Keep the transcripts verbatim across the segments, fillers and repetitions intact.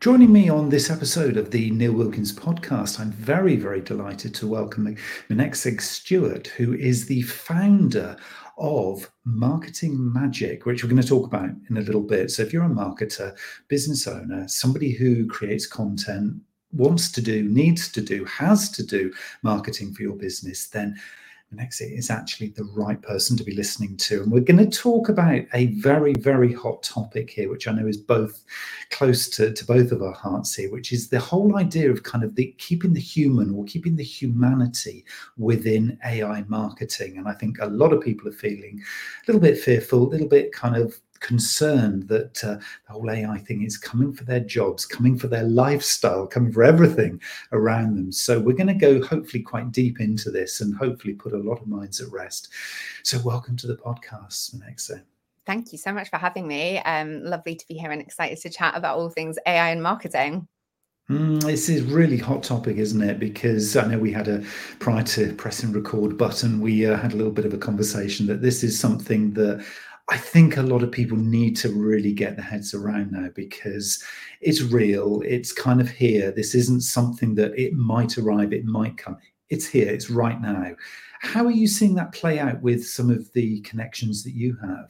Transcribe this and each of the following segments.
Joining me on this episode of the Neil Wilkins podcast, I'm very, very delighted to welcome Mnaxeg Stewart, who is the founder of Marketing Magic, which we're going to talk about in a little bit. So if you're a marketer, business owner, somebody who creates content, wants to do, needs to do, has to do marketing for your business, then Mnaxeg is actually the right person to be listening to. And we're going to talk about a very, very hot topic here, which I know is both close to, to both of our hearts here, which is the whole idea of kind of the keeping the human or keeping the humanity within A I marketing. And I think a lot of people are feeling a little bit fearful, a little bit kind of concerned that uh, the whole A I thing is coming for their jobs, coming for their lifestyle, coming for everything around them. So we're going to go hopefully quite deep into this and hopefully put a lot of minds at rest. So welcome to the podcast, Mnaxeg. Thank you so much for having me. Um, lovely to be here and excited to chat about all things A I and marketing. Mm, this is really hot topic, isn't it? Because I know we had a, prior to pressing record button, we uh, had a little bit of a conversation that this is something that I think a lot of people need to really get their heads around now, because it's real. It's kind of here. This isn't something that it might arrive, it might come. It's here. It's right now. How are you seeing that play out with some of the connections that you have?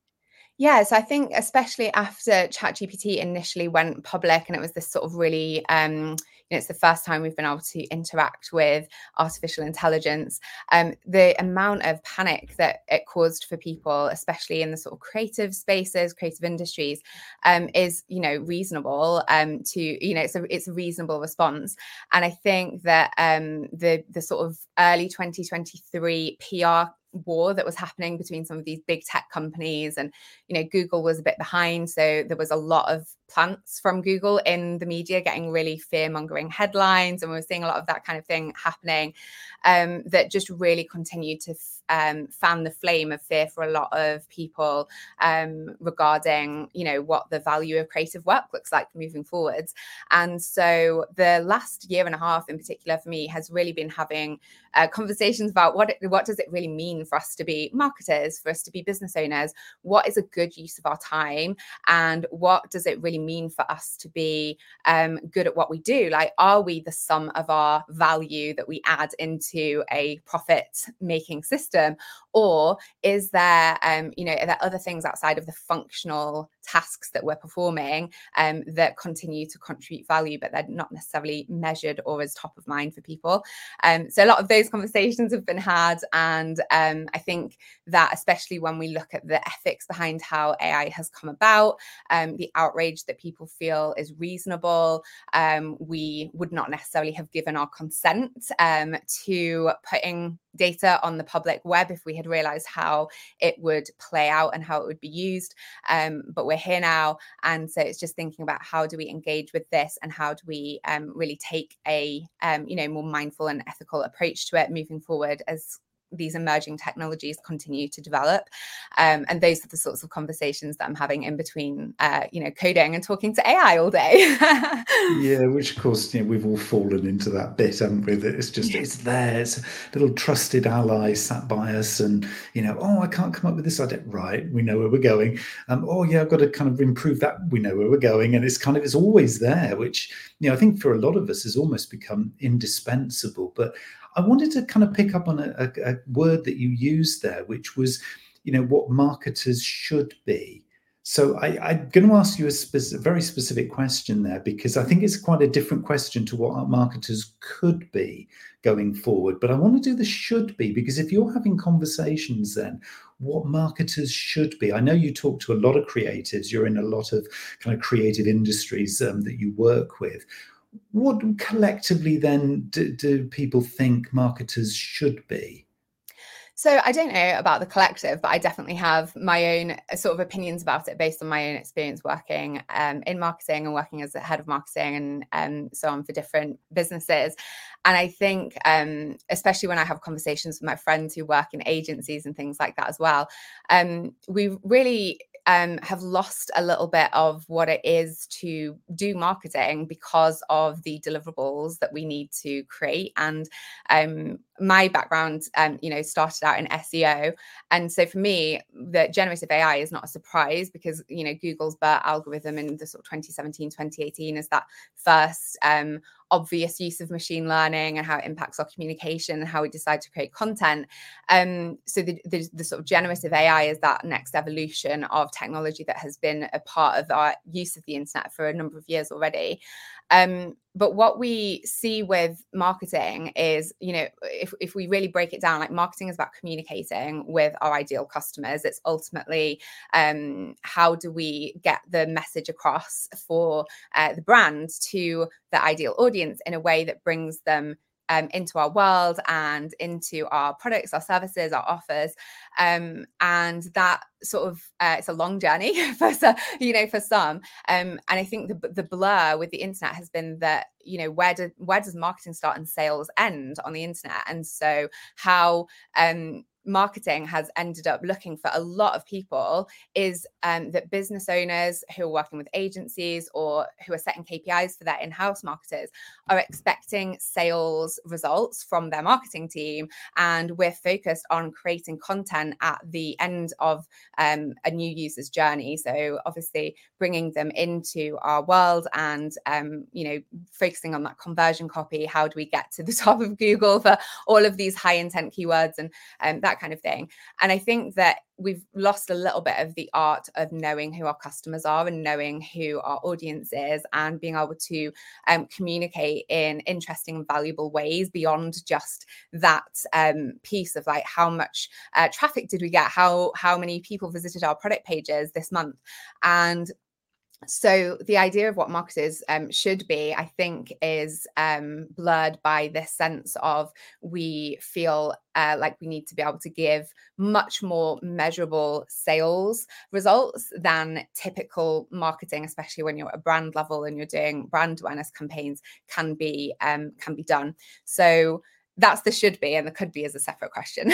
Yeah, so I think especially after ChatGPT initially went public, and it was this sort of really, um, you know, it's the first time we've been able to interact with artificial intelligence. Um, the amount of panic that it caused for people, especially in the sort of creative spaces, creative industries, um, is, you know, reasonable. Um, to you know, it's a it's a reasonable response, and I think that um, the the sort of early twenty twenty-three P R war that was happening between some of these big tech companies, and you know Google was a bit behind, so there was a lot of plants from Google in the media getting really fear-mongering headlines, and we were seeing a lot of that kind of thing happening, um, that just really continued to um, fan the flame of fear for a lot of people um, regarding you know what the value of creative work looks like moving forwards. And so the last year and a half in particular for me has really been having uh, conversations about what it, what does it really mean for us to be marketers, for us to be business owners, what is a good use of our time, and what does it really mean for us to be um, good at what we do? Like, are we the sum of our value that we add into a profit-making system, or is there, um, you know, are there other things outside of the functional tasks that we're performing um, that continue to contribute value, but they're not necessarily measured or as top of mind for people? Um, so a lot of those conversations have been had, and um, I think that especially when we look at the ethics behind how A I has come about, um, the outrage that people feel is reasonable. Um, we would not necessarily have given our consent um, to putting data on the public web if we had realized how it would play out and how it would be used. Um, but we're here now. And so it's just thinking about how do we engage with this, and how do we um, really take a um, you know, more mindful and ethical approach to it moving forward as these emerging technologies continue to develop. Um, and those are the sorts of conversations that I'm having in between, uh, you know, coding and talking to A I all day. Yeah, which of course, you know, we've all fallen into that bit, haven't we? That it's just, yeah. It's there. It's a little trusted ally sat by us, and, you know, oh, I can't come up with this idea. Right, we know where we're going. Um, oh, yeah, I've got to kind of improve that. We know where we're going. And it's kind of, it's always there, which, you know, I think for a lot of us has almost become indispensable. But I wanted to kind of pick up on a, a, a word that you used there, which was, you know, what marketers should be. So I, I'm going to ask you a speci- very specific question there, because I think it's quite a different question to what our marketers could be going forward. But I want to do the should be, because if you're having conversations then, what marketers should be. I know you talk to a lot of creatives. You're in a lot of kind of creative industries um, that you work with. What collectively then do, do people think marketers should be? So I don't know about the collective, but I definitely have my own sort of opinions about it based on my own experience working um, in marketing and working as a head of marketing and um, so on for different businesses. And I think, um, especially when I have conversations with my friends who work in agencies and things like that as well, um, we really um, have lost a little bit of what it is to do marketing because of the deliverables that we need to create. And um, my background, um, you know, started out in S E O. And so for me, the generative A I is not a surprise because, you know, Google's B E R T algorithm in the sort of twenty seventeen, twenty eighteen is that first um, obvious use of machine learning and how it impacts our communication and how we decide to create content. Um, so the, the, the sort of generative A I is that next evolution of technology that has been a part of our use of the internet for a number of years already. Um, but what we see with marketing is, you know, if, if we really break it down, like marketing is about communicating with our ideal customers. It's ultimately um, how do we get the message across for uh, the brand to the ideal audience in a way that brings them Um, into our world and into our products, our services, our offers, um, and that sort of uh, it's a long journey for some, you know, for some. Um, and I think the the blur with the internet has been that, you know, where do where does marketing start and sales end on the internet? And so how um, marketing has ended up looking for a lot of people is um, that business owners who are working with agencies or who are setting K P Is for their in-house marketers are expecting sales results from their marketing team. And we're focused on creating content at the end of um, a new user's journey. So obviously bringing them into our world and, um, you know, focusing on that conversion copy. How do we get to the top of Google for all of these high intent keywords and um, that kind of thing. And I think that we've lost a little bit of the art of knowing who our customers are and knowing who our audience is and being able to um, communicate in interesting and valuable ways beyond just that um, piece of like how much uh, traffic did we get, how how many people visited our product pages this month. And so the idea of what marketers um, should be, I think, is um, blurred by this sense of we feel uh, like we need to be able to give much more measurable sales results than typical marketing, especially when you're at a brand level and you're doing brand awareness campaigns, can be um, can be done. So that's the should be, and the could be is a separate question.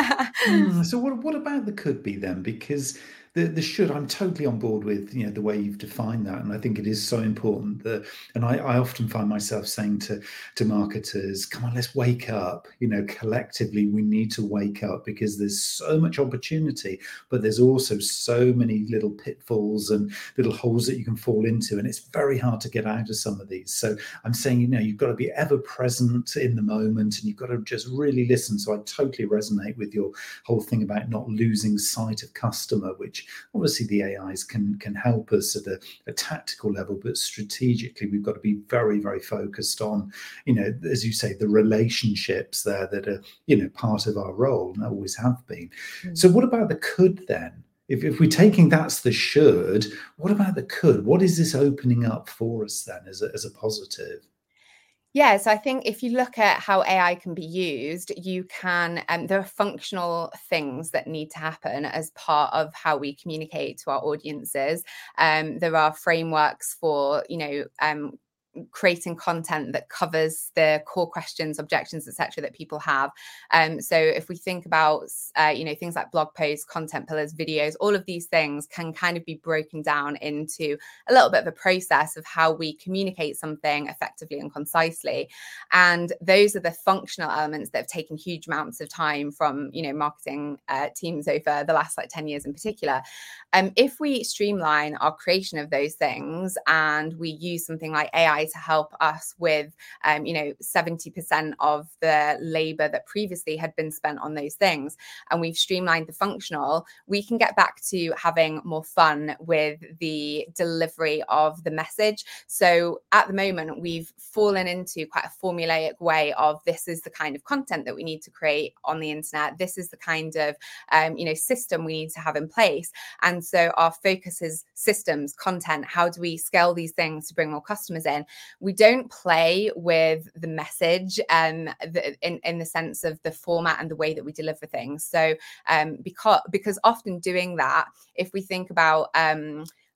mm, so what what about the could be then? Because the the should, I'm totally on board with, you know, the way you've defined that, and I think it is so important that. And I, I often find myself saying to to marketers, "Come on, let's wake up." You know, collectively, we need to wake up because there's so much opportunity, but there's also so many little pitfalls and little holes that you can fall into, and it's very hard to get out of some of these. So I'm saying, you know, you've got to be ever present in the moment, and you've got to just really listen. So I totally resonate with your whole thing about not losing sight of customer, which obviously the A Is can can help us at a, a tactical level, but strategically we've got to be very, very focused on, you know, as you say, the relationships there that are, you know, part of our role and always have been. Mm. So what about the could then? If, if we're taking that's the should, what about the could? What is this opening up for us then as a, as a positive? Yeah, so I think if you look at how A I can be used, you can, um, there are functional things that need to happen as part of how we communicate to our audiences. Um, there are frameworks for, you know, um, creating content that covers the core questions, objections, et cetera, that people have. Um, so if we think about, uh, you know, things like blog posts, content pillars, videos, all of these things can kind of be broken down into a little bit of a process of how we communicate something effectively and concisely. And those are the functional elements that have taken huge amounts of time from, you know, marketing uh, teams over the last like ten years in particular. Um, if we streamline our creation of those things and we use something like A I to help us with, um, you know, seventy percent of the labor that previously had been spent on those things, and we've streamlined the functional, we can get back to having more fun with the delivery of the message. So at the moment, we've fallen into quite a formulaic way of this is the kind of content that we need to create on the internet. This is the kind of, um, you know, system we need to have in place. And so our focus is systems, content. How do we scale these things to bring more customers in? We don't play with the message um, the, in, in the sense of the format and the way that we deliver things. So um, because, because often doing that, if we think about um, like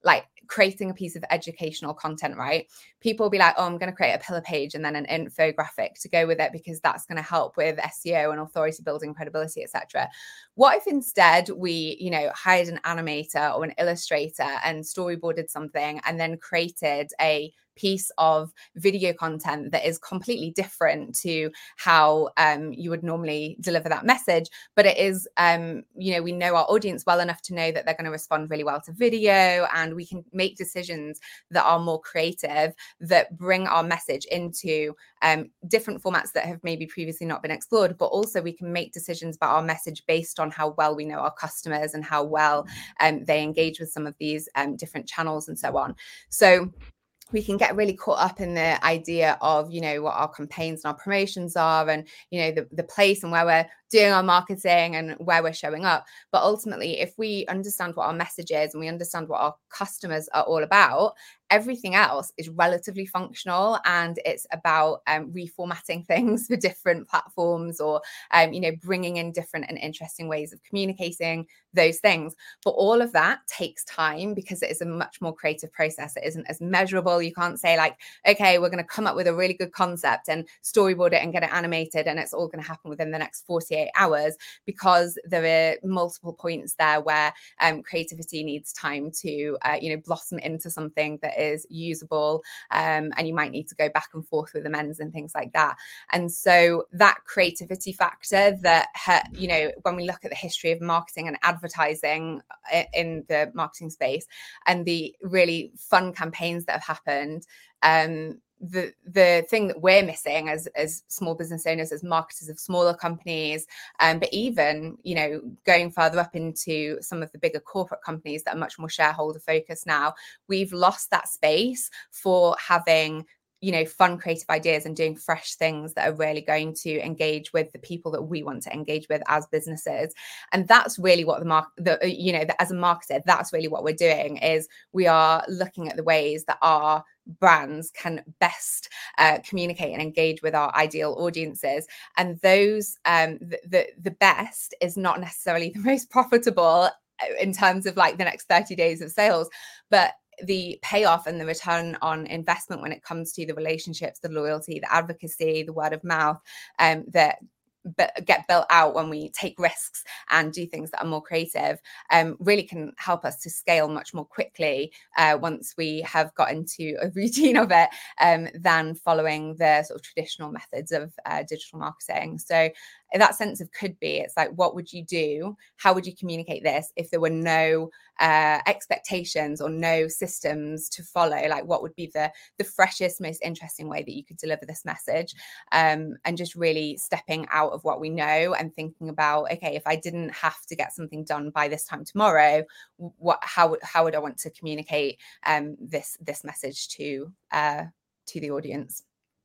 creating a piece of educational content, right? People will be like, oh, I'm going to create a pillar page and then an infographic to go with it because that's going to help with S E O and authority building, credibility, et cetera. What if instead we, you know, hired an animator or an illustrator and storyboarded something and then created a piece of video content that is completely different to how um, you would normally deliver that message, but it is, um, you know, we know our audience well enough to know that they're going to respond really well to video, and we can make decisions that are more creative, that bring our message into um, different formats that have maybe previously not been explored, but also we can make decisions about our message based on how well we know our customers and how well um, they engage with some of these um, different channels and so on. So we can get really caught up in the idea of, you know, what our campaigns and our promotions are, and, you know, the, the place and where we're doing our marketing and where we're showing up. But ultimately, if we understand what our message is and we understand what our customers are all about, everything else is relatively functional, and it's about um, reformatting things for different platforms, or, um, you know, bringing in different and interesting ways of communicating those things. But all of that takes time because it is a much more creative process. It isn't as measurable. You can't say like, okay, we're going to come up with a really good concept and storyboard it and get it animated, and it's all going to happen within the next forty-eight hours, because there are multiple points there where um, creativity needs time to, uh, you know, blossom into something that is usable, um, and you might need to go back and forth with amends and things like that. And so that creativity factor that, ha- you know, when we look at the history of marketing and advertising in the marketing space and the really fun campaigns that have happened, um, the the thing that we're missing as as small business owners, as marketers of smaller companies, um, but even, you know, going further up into some of the bigger corporate companies that are much more shareholder focused now, we've lost that space for having, you know, fun, creative ideas and doing fresh things that are really going to engage with the people that we want to engage with as businesses. And that's really what the market, the, you know, the, as a marketer, that's really what we're doing, is we are looking at the ways that our brands can best uh, communicate and engage with our ideal audiences. And those, um, the, the, the best is not necessarily the most profitable in terms of like the next thirty days of sales, but the payoff and the return on investment when it comes to the relationships, the loyalty, the advocacy, the word of mouth, um, that get built out when we take risks and do things that are more creative, um, really can help us to scale much more quickly uh, once we have got into a routine of it, um, than following the sort of traditional methods of uh, digital marketing. So that sense of could be, it's like, what would you do? How would you communicate this if there were no uh, expectations or no systems to follow? Like, what would be the the freshest, most interesting way that you could deliver this message? Um, and just really stepping out of what we know and thinking about, okay, if I didn't have to get something done by this time tomorrow, what how how would I want to communicate um, this this message to uh, to the audience?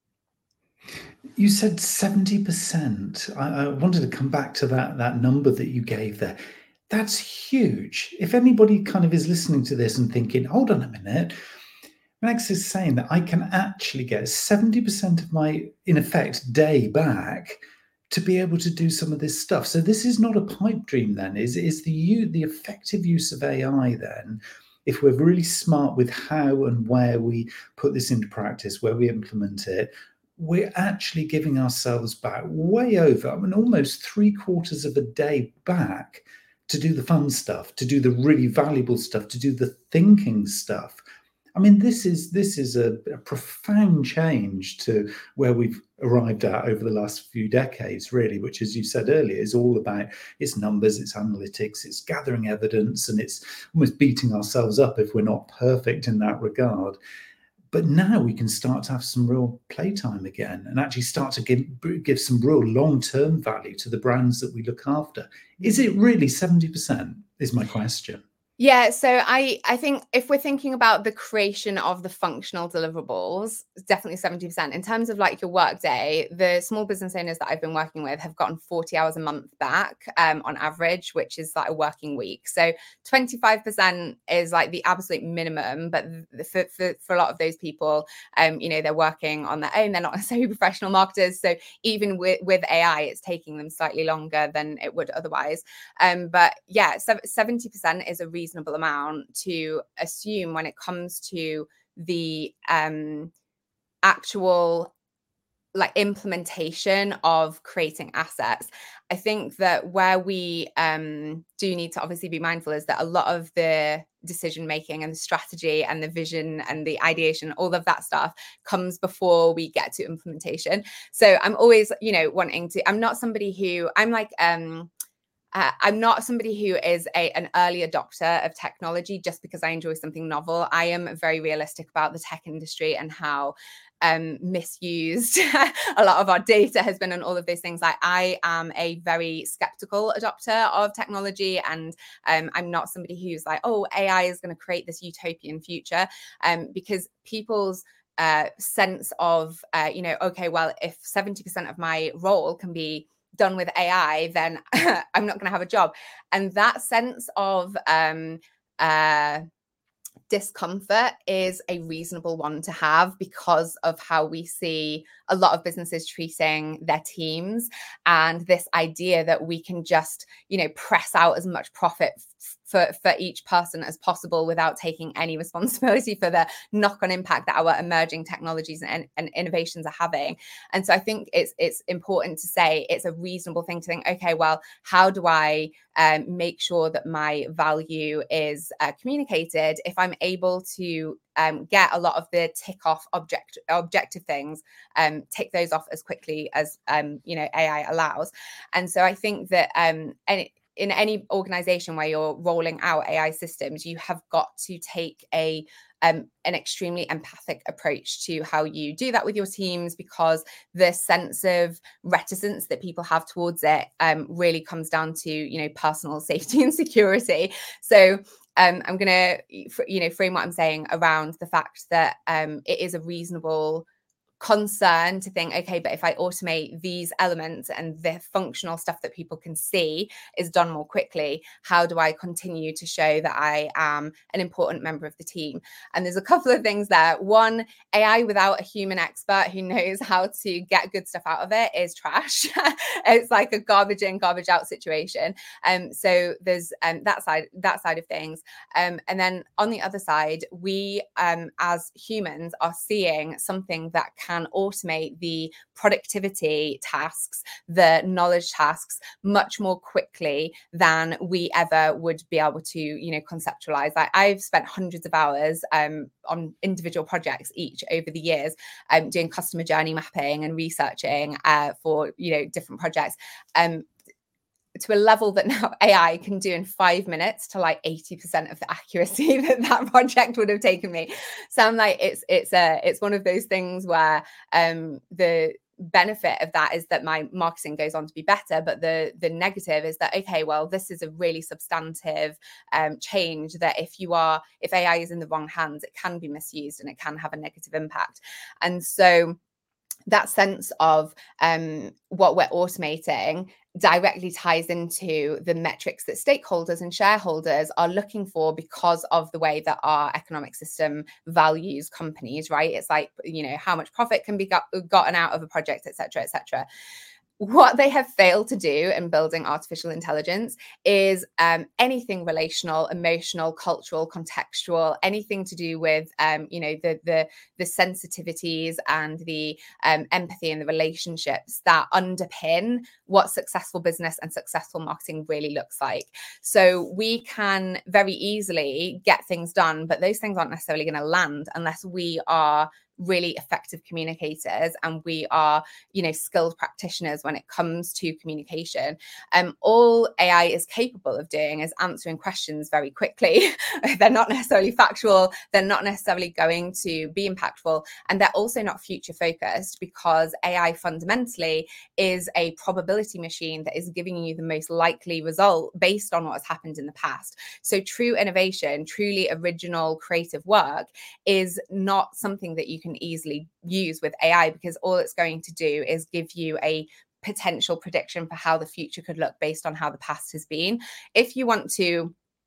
You said seventy percent. I, I wanted to come back to that, that number that you gave there. That's huge. If anybody kind of is listening to this and thinking, hold on a minute, Max is saying that I can actually get seventy percent of my, in effect, day back to be able to do some of this stuff. So this is not a pipe dream then, is, is the, the effective use of A I then, if we're really smart with how and where we put this into practice, where we implement it, we're actually giving ourselves back way over, I mean, almost three quarters of a day back to do the fun stuff, to do the really valuable stuff, to do the thinking stuff. I mean, this is this is a, a profound change to where we've arrived at over the last few decades, really, which, as you said earlier, is all about its numbers, its analytics, it's gathering evidence, and it's almost beating ourselves up if we're not perfect in that regard. But now we can start to have some real playtime again and actually start to give, give some real long-term value to the brands that we look after. Is it really seventy percent is my question. Yeah, so I, I think if we're thinking about the creation of the functional deliverables, it's definitely seventy percent. In terms of like your work day, the small business owners that I've been working with have gotten forty hours a month back um, on average, which is like a working week. So twenty-five percent is like the absolute minimum. But for, for, for a lot of those people, um, you know, they're working on their own. They're not necessarily professional marketers. So even with, with A I, it's taking them slightly longer than it would otherwise. Um, but yeah, seventy percent is a reasonable reasonable amount to assume when it comes to the um, actual like implementation of creating assets. I think that where we um, do need to obviously be mindful is that a lot of the decision making and the strategy and the vision and the ideation, all of that stuff comes before we get to implementation. So I'm always, you know, wanting to, I'm not somebody who, I'm like, um, Uh, I'm not somebody who is a, an early adopter of technology just because I enjoy something novel. I am very realistic about the tech industry and how um, misused a lot of our data has been and all of those things. Like, I am a very skeptical adopter of technology, and um, I'm not somebody who's like, oh, A I is going to create this utopian future, um, because people's uh, sense of, uh, you know, okay, well, if seventy percent of my role can be done with A I, then I'm not going to have a job. And that sense of um, uh, discomfort is a reasonable one to have because of how we see a lot of businesses treating their teams, and this idea that we can just, you know, press out as much profit f- for, for each person as possible without taking any responsibility for the knock-on impact that our emerging technologies and, and innovations are having. And so I think it's it's important to say it's a reasonable thing to think, okay, well, how do I um, make sure that my value is uh, communicated if I'm able to um, get a lot of the tick off object objective things, um, tick those off as quickly as um, you know, A I allows. And so I think that um, any, in any organization where you're rolling out A I systems, you have got to take a um, an extremely empathic approach to how you do that with your teams, because the sense of reticence that people have towards it um, really comes down to, you know, personal safety and security. So um, I'm going to, you know, frame what I'm saying around the fact that um, it is a reasonable concern to think, okay, but if I automate these elements and the functional stuff that people can see is done more quickly, how do I continue to show that I am an important member of the team? And there's a couple of things there. One, A I without a human expert who knows how to get good stuff out of it is trash. It's like a garbage in, garbage out situation. Um, so there's um, that side, that side of things. Um, and then on the other side, we um, as humans are seeing something that can can automate the productivity tasks, the knowledge tasks much more quickly than we ever would be able to, you know, conceptualize. Like, I've spent hundreds of hours um, on individual projects each over the years, um, doing customer journey mapping and researching uh, for, you know, different projects. Um, to a level that now A I can do in five minutes to like eighty percent of the accuracy that that project would have taken me. So I'm like, it's it's a it's one of those things where um, the benefit of that is that my marketing goes on to be better, but the the negative is that, okay, well, this is a really substantive um, change that if you are if A I is in the wrong hands, it can be misused and it can have a negative impact. And so that sense of um, what we're automating directly ties into the metrics that stakeholders and shareholders are looking for because of the way that our economic system values companies, right? It's like, you know, how much profit can be got, gotten out of a project, et cetera, et cetera. What they have failed to do in building artificial intelligence is um, anything relational, emotional, cultural, contextual, anything to do with, um, you know, the the the sensitivities and the um, empathy and the relationships that underpin what successful business and successful marketing really looks like. So we can very easily get things done, but those things aren't necessarily going to land unless we are really effective communicators and we are, you know, skilled practitioners when it comes to communication. Um, all A I is capable of doing is answering questions very quickly. They're not necessarily factual. They're not necessarily going to be impactful. And they're also not future focused, because A I fundamentally is a probability machine that is giving you the most likely result based on what has happened in the past. So true innovation, truly original creative work is not something that you can easily use with A I, because all it's going to do is give you a potential prediction for how the future could look based on how the past has been. If you want to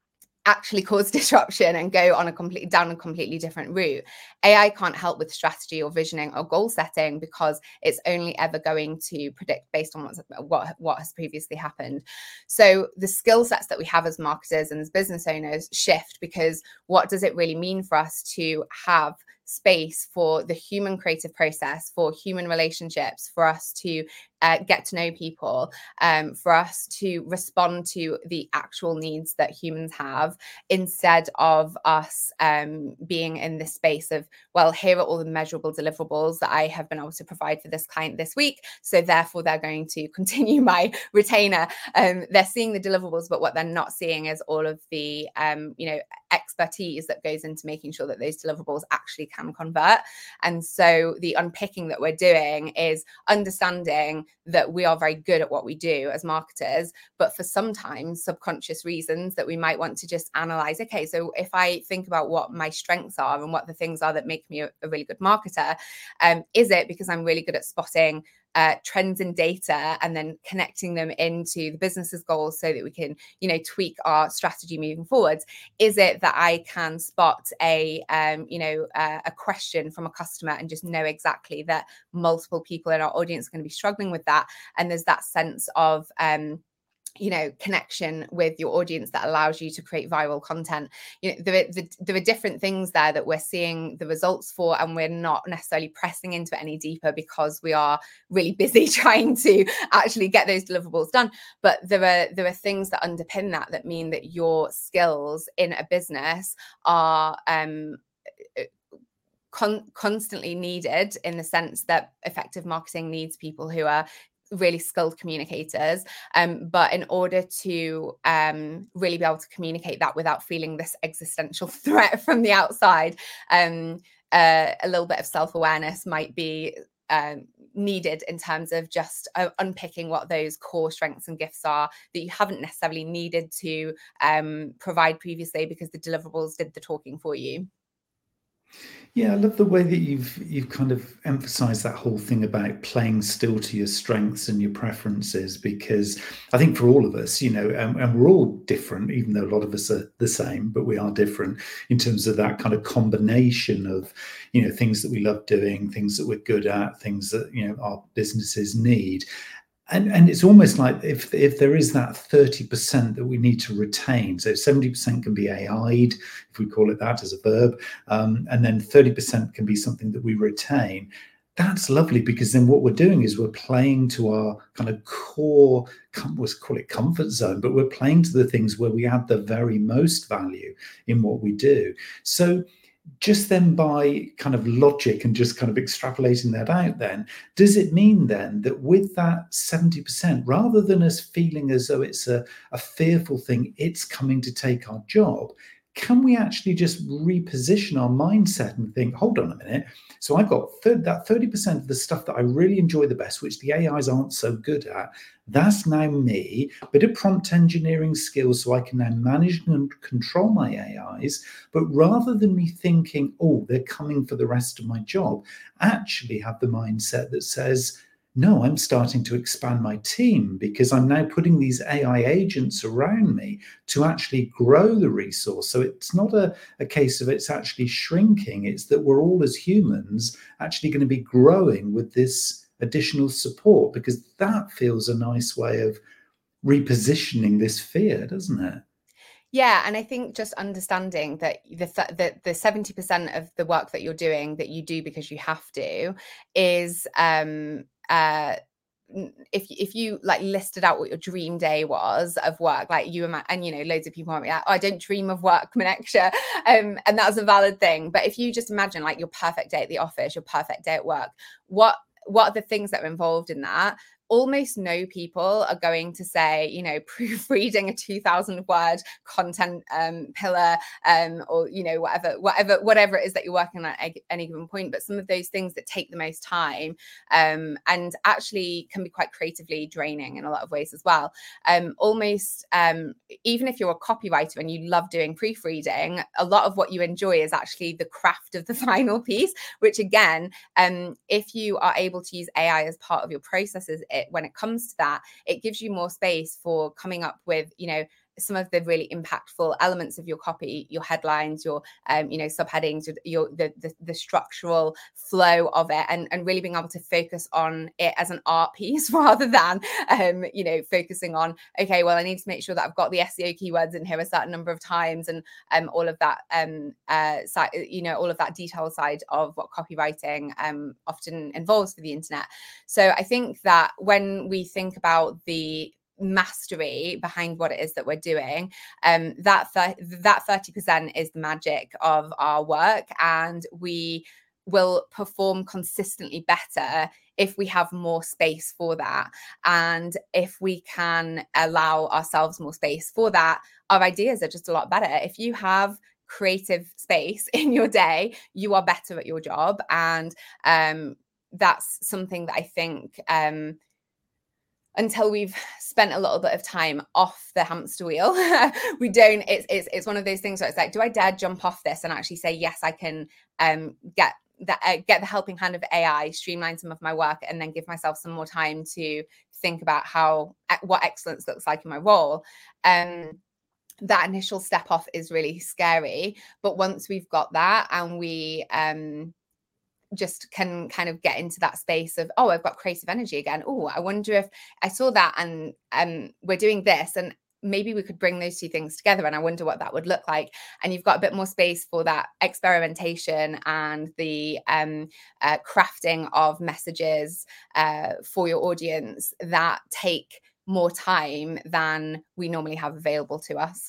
actually cause disruption and go on a completely down a completely different route. A I can't help with strategy or visioning or goal setting because it's only ever going to predict based on what's, what what has previously happened. So the skill sets that we have as marketers and as business owners shift, because what does it really mean for us to have space for the human creative process, for human relationships, for us to uh, get to know people, um, for us to respond to the actual needs that humans have, instead of us um, being in this space of, well, here are all the measurable deliverables that I have been able to provide for this client this week, so therefore they're going to continue my retainer. Um, they're seeing the deliverables, but what they're not seeing is all of the, um, you know, expertise that goes into making sure that those deliverables actually can convert. And so the unpicking that we're doing is understanding that we are very good at what we do as marketers, but for sometimes subconscious reasons that we might want to just analyze, okay, so if I think about what my strengths are and what the things are that make me a, a really good marketer, um, is it because I'm really good at spotting Uh, trends in data and then connecting them into the business's goals so that we can, you know, tweak our strategy moving forwards? Is it that I can spot a, um, you know, uh, a question from a customer and just know exactly that multiple people in our audience are going to be struggling with that? And there's that sense of, um, you know, connection with your audience that allows you to create viral content. You know, there, there, there are different things there that we're seeing the results for, and we're not necessarily pressing into it any deeper because we are really busy trying to actually get those deliverables done. But there are there are things that underpin that that mean that your skills in a business are um con- constantly needed, in the sense that effective marketing needs people who are really skilled communicators, um, but in order to um, really be able to communicate that without feeling this existential threat from the outside, um, uh, a little bit of self-awareness might be um, needed in terms of just uh, unpicking what those core strengths and gifts are that you haven't necessarily needed to um, provide previously, because the deliverables did the talking for you. Yeah, I love the way that you've you've kind of emphasized that whole thing about playing still to your strengths and your preferences, because I think for all of us, you know, and, and we're all different, even though a lot of us are the same, but we are different in terms of that kind of combination of, you know, things that we love doing, things that we're good at, things that, you know, our businesses need. And, and it's almost like if if there is that thirty percent that we need to retain, so seventy percent can be A I'd, if we call it that as a verb, um, and then thirty percent can be something that we retain. That's lovely, because then what we're doing is we're playing to our kind of core, let's call it comfort zone, but we're playing to the things where we add the very most value in what we do. So just then, by kind of logic and just kind of extrapolating that out, then does it mean then that with that seventy percent, rather than us feeling as though it's a, a fearful thing, it's coming to take our job, can we actually just reposition our mindset and think, hold on a minute, so I've got third, that thirty percent of the stuff that I really enjoy the best, which the A Is aren't so good at, that's now me, a bit of prompt engineering skills so I can now manage and control my A Is. But rather than me thinking, oh, they're coming for the rest of my job, actually have the mindset that says, no, I'm starting to expand my team, because I'm now putting these A I agents around me to actually grow the resource. So it's not a, a case of it's actually shrinking. It's that we're all, as humans, actually going to be growing with this additional support, because that feels a nice way of repositioning this fear, doesn't it? Yeah, and I think just understanding that the the the seventy percent of the work that you're doing, that you do because you have to, is um uh if if you like listed out what your dream day was of work, like you and you know loads of people might be like, oh, I don't dream of work, Maneksha, um and that's a valid thing. But if you just imagine like your perfect day at the office, your perfect day at work, what what are the things that are involved in that? Almost no people are going to say, you know, proofreading a two thousand word content um, pillar, um, or, you know, whatever, whatever, whatever it is that you're working on at any given point. But some of those things that take the most time um, and actually can be quite creatively draining in a lot of ways as well. Um, almost, um, even if you're a copywriter and you love doing proofreading, a lot of what you enjoy is actually the craft of the final piece, which again, um, if you are able to use A I as part of your processes, it, when it comes to that, it gives you more space for coming up with, you know, some of the really impactful elements of your copy, your headlines, your um, you know, subheadings, your the, the the structural flow of it, and and really being able to focus on it as an art piece rather than um, you know, focusing on, okay, well, I need to make sure that I've got the S E O keywords in here a certain number of times, and um, all of that um, uh, side, you know, all of that detail side of what copywriting um, often involves for the internet. So I think that when we think about the mastery behind what it is that we're doing, um that th- that thirty percent is the magic of our work, and we will perform consistently better if we have more space for that. And if we can allow ourselves more space for that, our ideas are just a lot better. If you have creative space in your day, you are better at your job. And um that's something that I think um until we've spent a little bit of time off the hamster wheel, we don't, it's, it's, it's one of those things where it's like, do I dare jump off this and actually say, yes, I can um, get that, uh, get the helping hand of A I, streamline some of my work, and then give myself some more time to think about how, what excellence looks like in my role. Um, that initial step off is really scary. But once we've got that, and we, um, just can kind of get into that space of, oh, I've got creative energy again. Oh, I wonder if I saw that and um, we're doing this, and maybe we could bring those two things together, and I wonder what that would look like. And you've got a bit more space for that experimentation and the um, uh, crafting of messages uh, for your audience that take more time than we normally have available to us.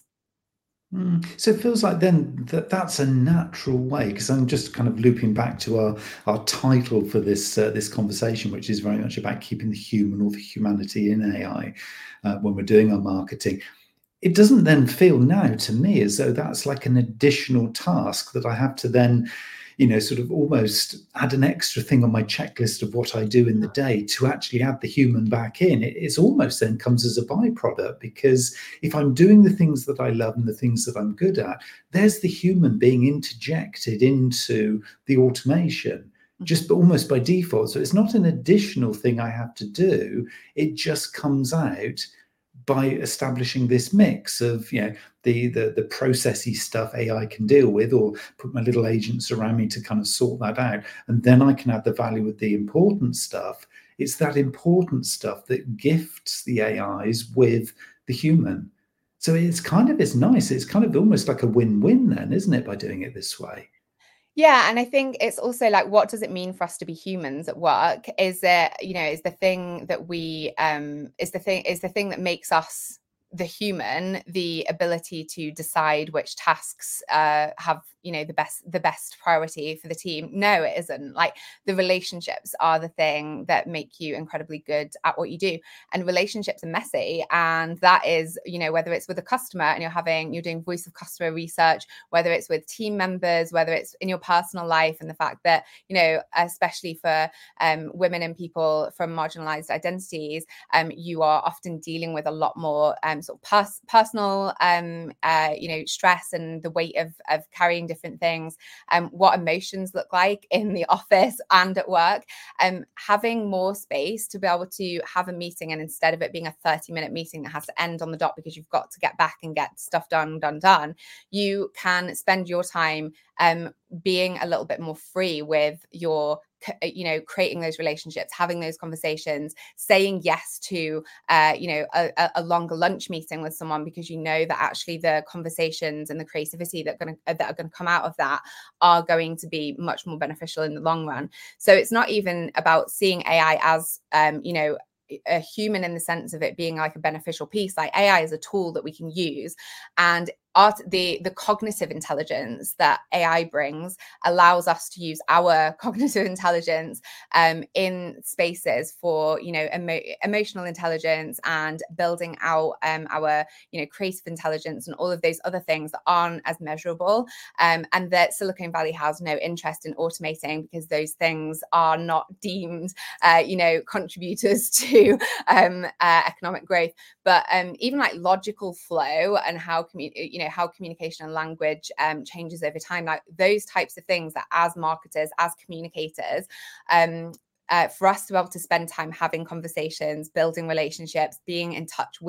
Mm. So it feels like then that that's a natural way, because I'm just kind of looping back to our our title for this uh, this conversation, which is very much about keeping the human or the humanity in A I uh, when we're doing our marketing. It doesn't then feel now to me as though that's like an additional task that I have to then, you know, sort of almost add an extra thing on my checklist of what I do in the day to actually add the human back in. It, it's almost then comes as a byproduct, because if I'm doing the things that I love and the things that I'm good at, there's the human being interjected into the automation, just almost by default. So it's not an additional thing I have to do. It just comes out by establishing this mix of, you know, the the the processy stuff A I can deal with, or put my little agents around me to kind of sort that out, and then I can add the value with the important stuff. It's that important stuff that gifts the A Is with the human. So it's kind of, it's nice. It's kind of almost like a win-win then, isn't it, by doing it this way? Yeah, and I think it's also like, what does it mean for us to be humans at work? Is it, you know, is the thing that we um is the thing is the thing that makes us the human, the ability to decide which tasks uh have, you know, the best the best priority for the team? No, it isn't. Like, the relationships are the thing that make you incredibly good at what you do, and relationships are messy. And that is, you know, whether it's with a customer and you're having you're doing voice of customer research, whether it's with team members, whether it's in your personal life, and the fact that, you know, especially for um women and people from marginalized identities, um you are often dealing with a lot more um sort of pers- personal um uh you know, stress, and the weight of of carrying different things, um what emotions look like in the office and at work. Um having more space to be able to have a meeting, and instead of it being a thirty minute meeting that has to end on the dot because you've got to get back and get stuff done done done you can spend your time um being a little bit more free with your, you know, creating those relationships, having those conversations, saying yes to uh you know, a, a longer lunch meeting with someone, because you know that actually the conversations and the creativity that are going to that are going to come out of that are going to be much more beneficial in the long run. So it's not even about seeing A I as um you know, a human in the sense of it being like a beneficial piece. Like, A I is a tool that we can use, and art the the cognitive intelligence that A I brings allows us to use our cognitive intelligence um in spaces for, you know, emo- emotional intelligence, and building out um our, you know, creative intelligence, and all of those other things that aren't as measurable, um and that Silicon Valley has no interest in automating, because those things are not deemed uh you know, contributors to um uh, economic growth. But um even like logical flow, and how commu- you know, how communication and language um, changes over time, like those types of things that as marketers, as communicators, um, uh, for us to be able to spend time having conversations, building relationships, being in touch with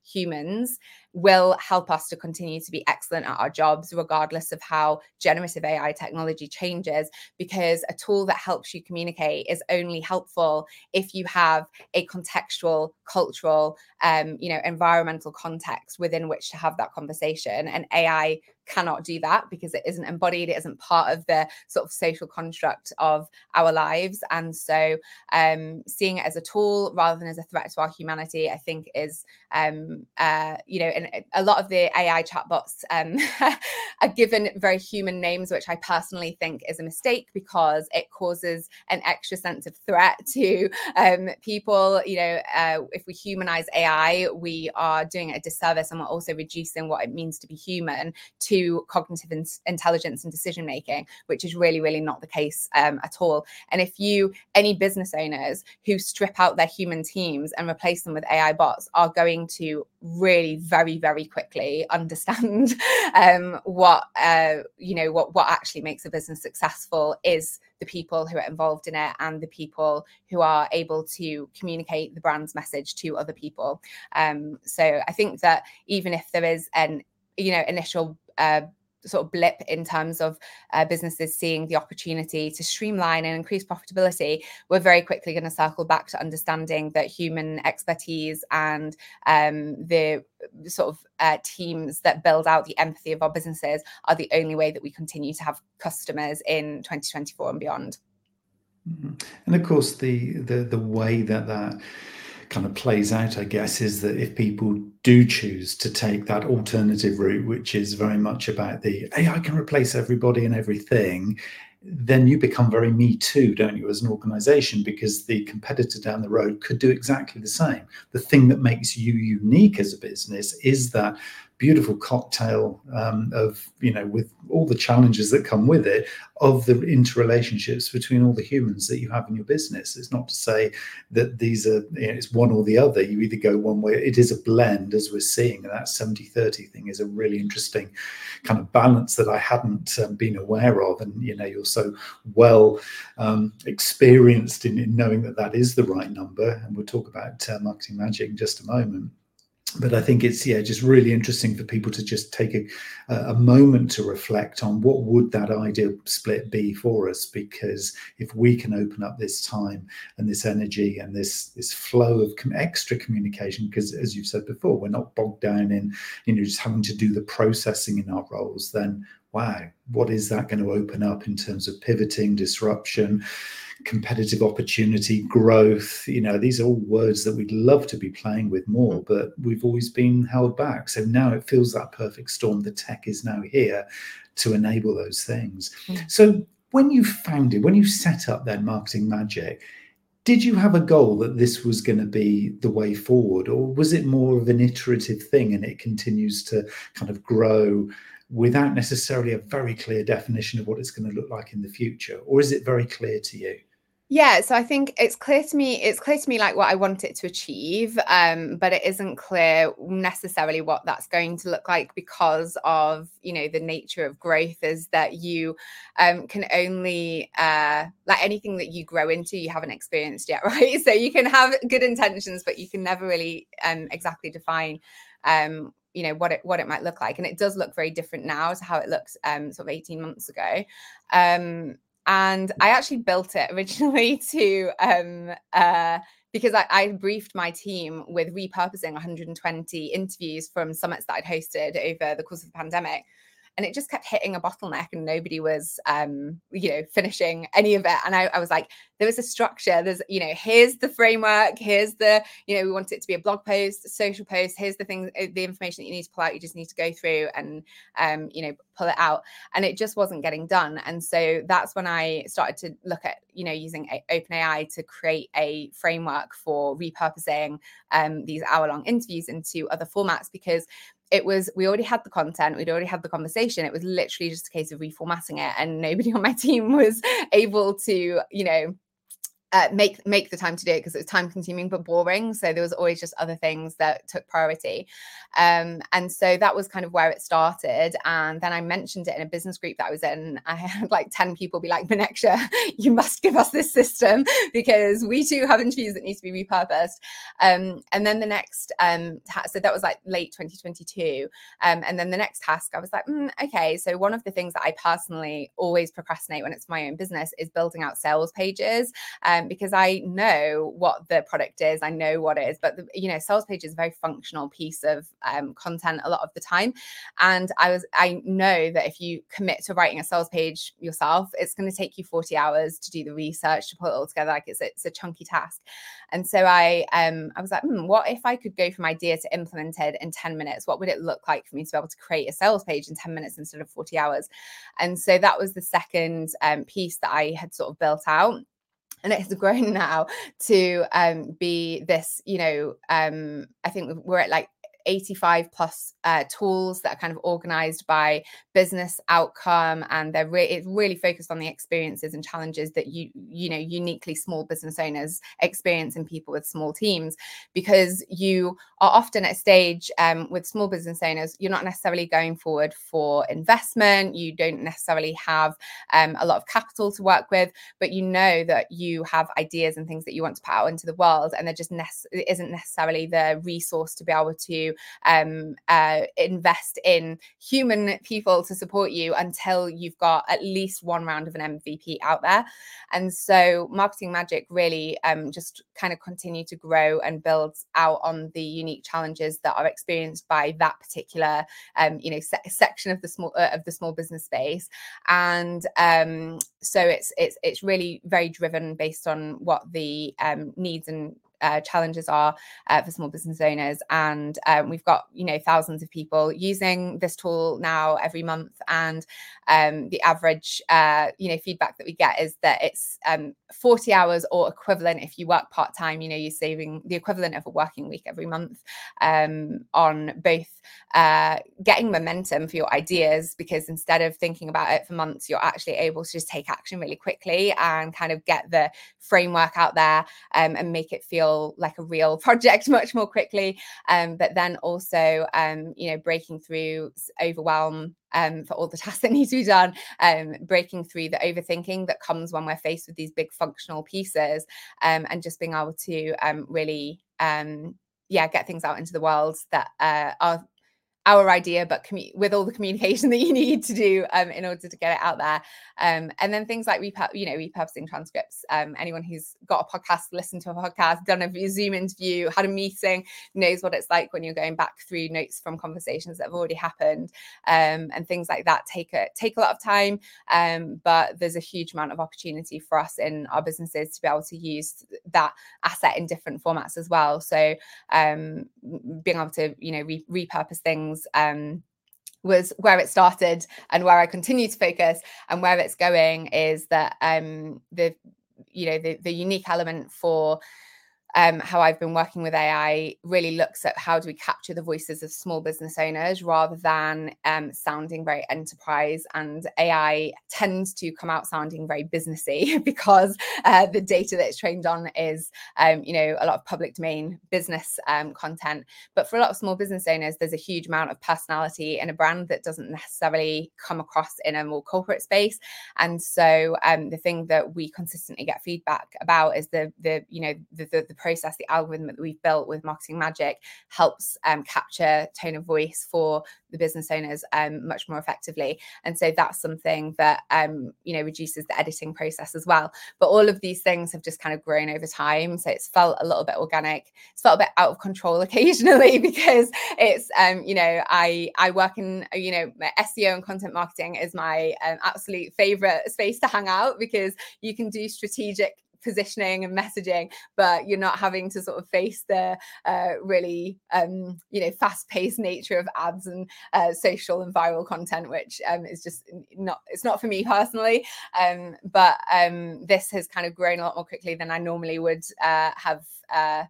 humans will help us to continue to be excellent at our jobs, regardless of how generative A I technology changes, because a tool that helps you communicate is only helpful if you have a contextual, cultural, um, you know, environmental context within which to have that conversation. And A I cannot do that because it isn't embodied, it isn't part of the sort of social construct of our lives. And so um, seeing it as a tool rather than as a threat to our humanity, I think is, um, uh, you know, and a lot of the A I chatbots um, are given very human names, which I personally think is a mistake because it causes an extra sense of threat to um, people. You know, uh, if we humanize A I, we are doing it a disservice, and we're also reducing what it means to be human to to cognitive in- intelligence and decision making, which is really, really not the case um, at all. And if you, any business owners who strip out their human teams and replace them with A I bots are going to really very, very quickly understand um, what, uh, you know, what, what actually makes a business successful is the people who are involved in it and the people who are able to communicate the brand's message to other people. Um, so I think that even if there is an, you know, initial uh, sort of blip in terms of uh, businesses seeing the opportunity to streamline and increase profitability, we're very quickly going to circle back to understanding that human expertise and um, the sort of uh, teams that build out the empathy of our businesses are the only way that we continue to have customers in twenty twenty-four and beyond. And of course, the the the way that that kind of plays out, I guess, is that if people do choose to take that alternative route, which is very much about the A I can replace everybody and everything, then you become very me too, don't you, as an organization, because the competitor down the road could do exactly the same. The thing that makes you unique as a business is that beautiful cocktail um, of, you know, with all the challenges that come with it, of the interrelationships between all the humans that you have in your business. It's not to say that these are, you know, it's one or the other. You either go one way, it is a blend, as we're seeing, and that seventy thirty thing is a really interesting kind of balance that I hadn't um, been aware of. And, you know, you're so well um, experienced in, in knowing that that is the right number. And we'll talk about uh, Marketing Magic in just a moment. But I think it's, yeah, just really interesting for people to just take a, a moment to reflect on what would that ideal split be for us, because if we can open up this time and this energy and this this flow of com- extra communication, because as you've said before, we're not bogged down in, you know, just having to do the processing in our roles, then wow, what is that going to open up in terms of pivoting, disruption, competitive opportunity, growth? You know, these are all words that we'd love to be playing with more, but we've always been held back. So now it feels that perfect storm. The tech is now here to enable those things. Mm. So when you founded, when you set up then Marketing Magic, did you have a goal that this was going to be the way forward, or was it more of an iterative thing and it continues to kind of grow without necessarily a very clear definition of what it's going to look like in the future? Or is it very clear to you? Yeah, so I think it's clear to me, it's clear to me like what I want it to achieve, um, but it isn't clear necessarily what that's going to look like, because of, you know, the nature of growth is that you um, can only, uh, like anything that you grow into, you haven't experienced yet, right? So you can have good intentions, but you can never really um, exactly define um, you know, what it what it might look like. And it does look very different now to how it looked um, sort of eighteen months ago. Um, and I actually built it originally to, um, uh, because I, I briefed my team with repurposing one hundred twenty interviews from summits that I'd hosted over the course of the pandemic. And it just kept hitting a bottleneck and nobody was, um, you know, finishing any of it. And I, I was like, there is a structure. There's, you know, here's the framework. Here's the, you know, we want it to be a blog post, a social post. Here's the things, the information that you need to pull out. You just need to go through and, um, you know, pull it out. And it just wasn't getting done. And so that's when I started to look at, you know, using OpenAI to create a framework for repurposing um, these hour-long interviews into other formats, because it was, we already had the content, we'd already had the conversation. It was literally just a case of reformatting it, and nobody on my team was able to, you know, Uh, make make the time to do it because it was time consuming but boring. So there was always just other things that took priority. Um, and so that was kind of where it started. And then I mentioned it in a business group that I was in. I had like ten people be like, Maneksha, you must give us this system because we too have interviews that need to be repurposed. Um, and then the next, um, ta- so that was like late twenty twenty-two. Um, and then the next task, I was like, mm, okay, so one of the things that I personally always procrastinate when it's my own business is building out sales pages. Um, because I know what the product is, I know what it is, but the, you know, sales page is a very functional piece of um, content a lot of the time. And I was, I know that if you commit to writing a sales page yourself, it's going to take you forty hours to do the research, to put it all together. Like it's, it's a chunky task. And so I, um, I was like, hmm, what if I could go from idea to implemented in ten minutes? What would it look like for me to be able to create a sales page in ten minutes instead of forty hours? And so that was the second um, piece that I had sort of built out. And it has grown now to um, be this, you know, um, I think we're at like eighty-five plus uh, tools that are kind of organized by business outcome, and they're re- it's really focused on the experiences and challenges that you you know uniquely small business owners experience in people with small teams, because you are often at a stage um, with small business owners, you're not necessarily going forward for investment, you don't necessarily have um, a lot of capital to work with, but you know that you have ideas and things that you want to put out into the world, and there just ne- isn't necessarily the resource to be able to um, uh, invest in human people to support you until you've got at least one round of an M V P out there. And so Marketing Magic really um, just kind of continue to grow and build out on the unique challenges that are experienced by that particular um, you know se- section of the small uh, of the small business space. And um, so it's it's it's really very driven based on what the um, needs and Uh, challenges are uh, for small business owners. And um, we've got, you know, thousands of people using this tool now every month. And um, the average, uh, you know, feedback that we get is that it's um, forty hours or equivalent. If you work part-time, you know, you're saving the equivalent of a working week every month um, on both uh, getting momentum for your ideas, because instead of thinking about it for months, you're actually able to just take action really quickly and kind of get the framework out there um, and make it feel like a real project much more quickly. Um, but then also, um, you know, breaking through overwhelm um, for all the tasks that need to be done, um, breaking through the overthinking that comes when we're faced with these big functional pieces, um, and just being able to um, really, um, yeah, get things out into the world that uh, are our idea, but commu- with all the communication that you need to do um, in order to get it out there. Um, and then things like, repur- you know, repurposing transcripts. Um, anyone who's got a podcast, listened to a podcast, done a Zoom interview, had a meeting, knows what it's like when you're going back through notes from conversations that have already happened. Um, and things like that take a, take a lot of time. Um, but there's a huge amount of opportunity for us in our businesses to be able to use that asset in different formats as well. So um, being able to, you know, re- repurpose things um was where it started, and where I continue to focus, and where it's going is that um the you know the the unique element for Um, how I've been working with A I really looks at how do we capture the voices of small business owners rather than um, sounding very enterprise. And A I tends to come out sounding very businessy because uh, the data that it's trained on is, um, you know, a lot of public domain business um, content. But for a lot of small business owners, there's a huge amount of personality in a brand that doesn't necessarily come across in a more corporate space. And so um, the thing that we consistently get feedback about is the the you know the the, the process, the algorithm that we've built with Marketing Magic helps um, capture tone of voice for the business owners um, much more effectively. And so that's something that, um, you know, reduces the editing process as well. But all of these things have just kind of grown over time. So it's felt a little bit organic. It's felt a bit out of control occasionally because it's, um, you know, I, I work in, you know, S E O and content marketing is my um, absolute favorite space to hang out, because you can do strategic positioning and messaging, but you're not having to sort of face the uh, really, um, you know, fast-paced nature of ads and uh, social and viral content, which um, is just not, it's not for me personally. Um, but um, this has kind of grown a lot more quickly than I normally would uh, have uh,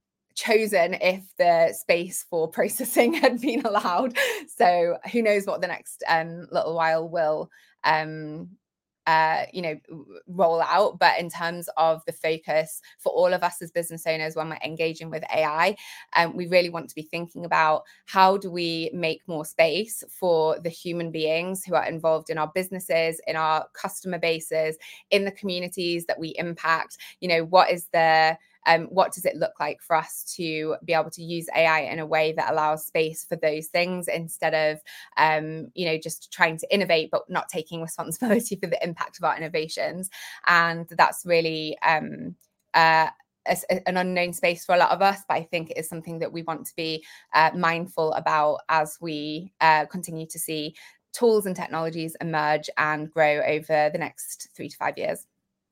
chosen if the space for processing had been allowed. So who knows what the next um, little while will um, uh, you know, roll out. But in terms of the focus for all of us as business owners, when we're engaging with A I, um, we really want to be thinking about how do we make more space for the human beings who are involved in our businesses, in our customer bases, in the communities that we impact. You know, what is the Um, what does it look like for us to be able to use A I in a way that allows space for those things, instead of, um, you know, just trying to innovate but not taking responsibility for the impact of our innovations. And that's really um, uh, a, an unknown space for a lot of us, but I think it is something that we want to be uh, mindful about as we uh, continue to see tools and technologies emerge and grow over the next three to five years.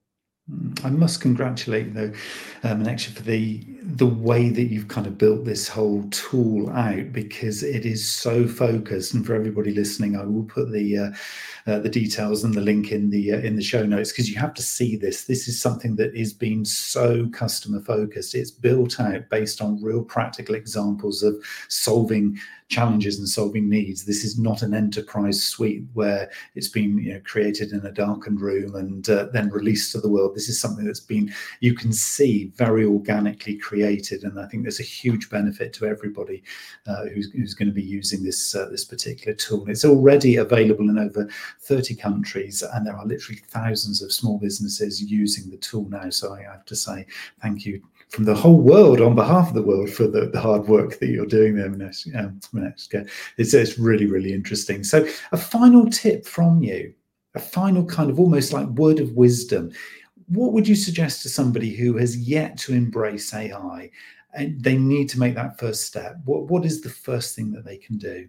I must congratulate you, though, um, Maneksha, for the the way that you've kind of built this whole tool out, because it is so focused. And for everybody listening, I will put the uh, uh, the details and the link in the uh, in the show notes, because you have to see this. This is something that is being so customer focused. It's built out based on real practical examples of solving challenges and solving needs. This is not an enterprise suite where it's been, you know, created in a darkened room and uh, then released to the world. This is something that's been, you can see, very organically created, and I think there's a huge benefit to everybody uh, who's, who's going to be using this uh, this particular tool. It's already available in over thirty countries, and there are literally thousands of small businesses using the tool now. So I have to say thank you from the whole world, on behalf of the world, for the, the hard work that you're doing there, Maneksha. It's, it's really, really interesting. So a final tip from you, a final kind of almost like word of wisdom. What would you suggest to somebody who has yet to embrace A I and they need to make that first step? What, what is the first thing that they can do?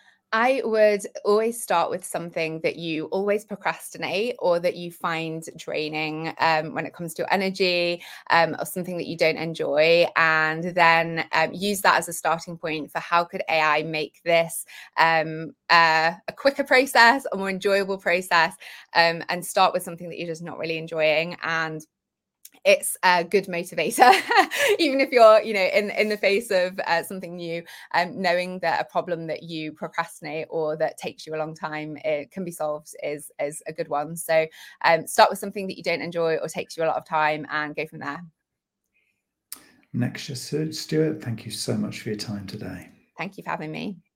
I would always start with something that you always procrastinate or that you find draining um, when it comes to energy, um, or something that you don't enjoy, and then um, use that as a starting point for how could A I make this um, uh, a quicker process, a more enjoyable process, um, and start with something that you're just not really enjoying. And it's a good motivator, even if you're, you know, in, in the face of uh, something new, um, knowing that a problem that you procrastinate or that takes you a long time, it can be solved is, is a good one. So um, start with something that you don't enjoy or takes you a lot of time and go from there. Maneksha Stewart, thank you so much for your time today. Thank you for having me.